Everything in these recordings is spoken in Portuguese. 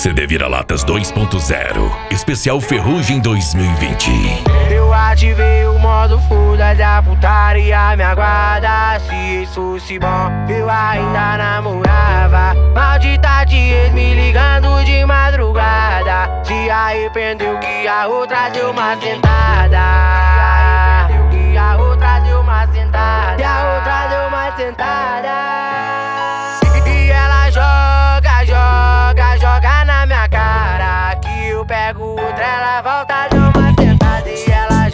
CD Vira-Latas 2.0, especial Ferrugem 2020. Eu ativei o modo foda da putaria, me aguarda. Se isso fosse bom, eu ainda namorava. Maldita de ex me ligando de madrugada. Se arrependeu que a outra deu uma sentada. Que a outra deu uma sentada. Que a outra deu uma sentada. E ela joga na minha cara. Que eu pego outra, ela volta, deu uma sentada. E ela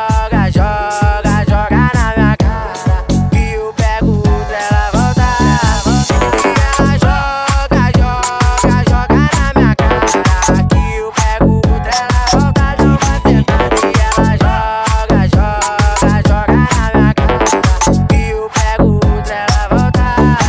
joga na minha cara. Que eu pego outra, ela volta. E ela joga na minha cara. Que eu pego outra, ela volta, deu uma sentada. E ela joga na minha cara. Que eu pego outra, ela volta.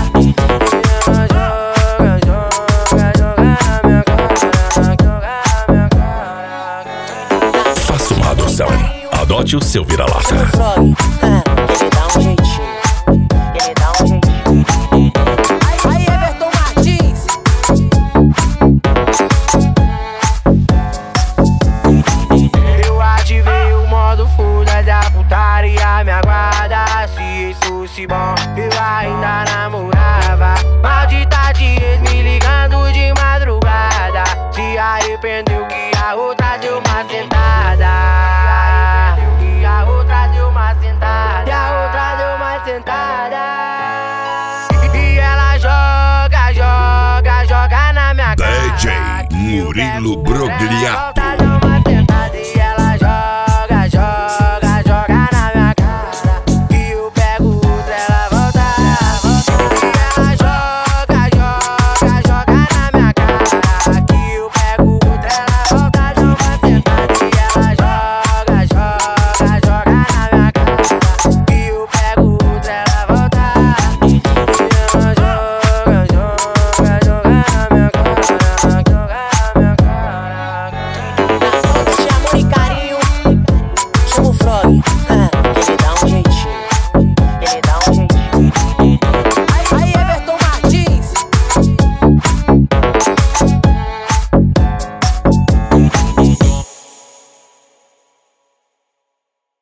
Faça uma adoção. Adote o seu Vira-Lata. Ele dá um jeitinho. Ele dá um jeitinho. Aí, Everton Martins. Eu ativei o modo foda da putaria, me aguarda. Se isso fosse bom, eu ainda namorava. Maldita de ex me ligando de madrugada. Se arrependeu que a outra deu uma sentada. Que a outra deu uma sentada. Que a outra deu uma sentada. E ela joga na minha cara. DJ Murilo Brogliato.